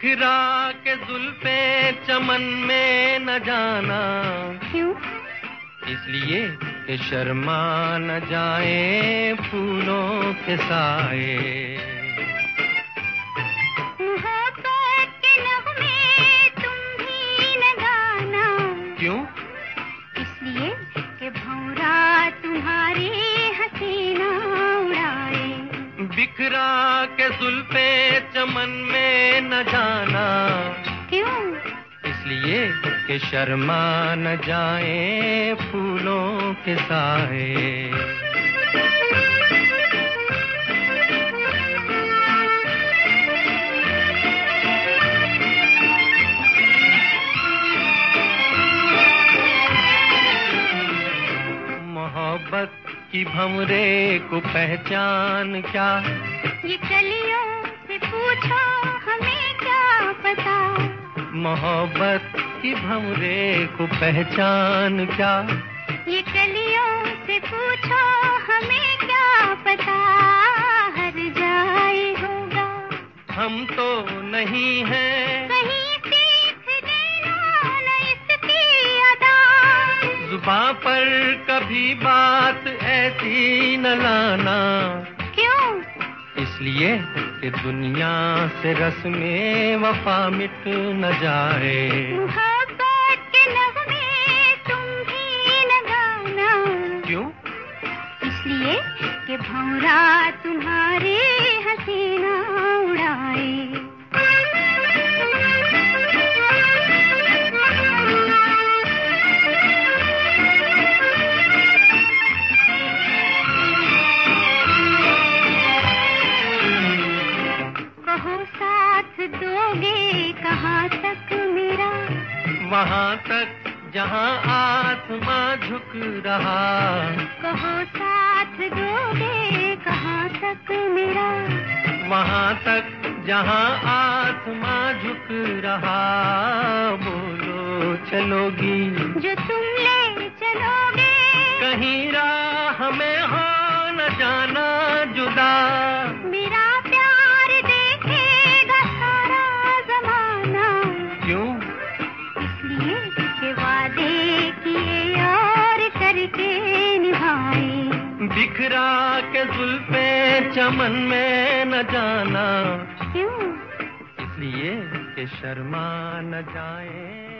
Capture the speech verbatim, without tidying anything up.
बिखरा के जुल्फे चमन में न जाना। क्यों? इसलिए कि शर्मा न जाए फूलों के साए। मोहब्बत के नगमे तुम भी न गाना। क्यों? इसलिए कि भंवरा तुम्हारी हसीना उड़ाए। बिखरा के जुल्फे चमन में न जाना। क्यों? इसलिए कि शर्मा न जाए फूलों के साए। मोहब्बत की भंवरे को पहचान क्या? ये कलियों से पूछो हमें क्या पता। मोहब्बत की भंवरे को पहचान क्या? ये कलियों से पूछो हमें क्या पता। हर जाए होगा हम तो नहीं हैं। कहीं सीख देना न इसकी अदा। जुबां पर कभी बात ऐसी न लाना। क्यों? इसलिए कि दुनिया से रस्में वफा मिट न जाए। मोहब्बत के नगमे तुम भी न गाना। क्यों? इसलिए कि भंवरा तुम्हारी हसीना उड़ाए। साथ दोगे कहाँ तक मेरा? वहाँ तक जहाँ आसमां झुक रहा। कहो साथ दोगे कहाँ तक मेरा? वहाँ तक जहाँ आसमां झुक रहा। बोलो चलोगी जो तुम ले चलोगे। कहीं राह में हो न जाना जुदा। मेरा प्यार देखेगा सारा जमाना। क्यों? इसलिए कि वादे किए और करके निभाए। बिखरा के जुल्फे चमन में न जाना। क्यों? इसलिए कि शर्मा न जाए